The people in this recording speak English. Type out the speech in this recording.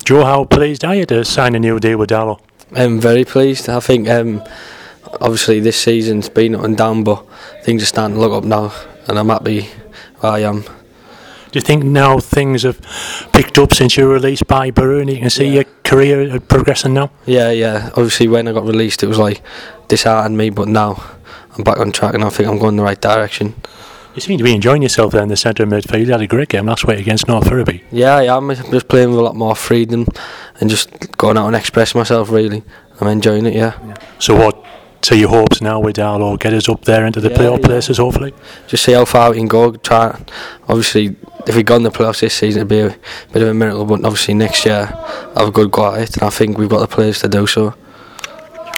Joe, how pleased are you to sign a new deal with Darlow? I'm very pleased. I think obviously this season's been up and down, but things are starting to look up now, and I'm happy where I am. Do you think now things have picked up since you were released by Borough and you can see your career progressing now? Yeah. Obviously when I got released it was like disheartened me, but now I'm back on track and I think I'm going in the right direction. You seem to be enjoying yourself there in the centre of midfield. You had a great game last week against North Ferriby. Yeah, I am. I'm just playing with a lot more freedom and just going out and express myself really. I'm enjoying it, yeah. So what are your hopes now with Darlow? Get us up there into the playoff places hopefully? Just see how far we can go. Try. Obviously if we got in the playoffs this season it'd be a bit of a miracle, but obviously next year have a good go at it and I think we've got the players to do so.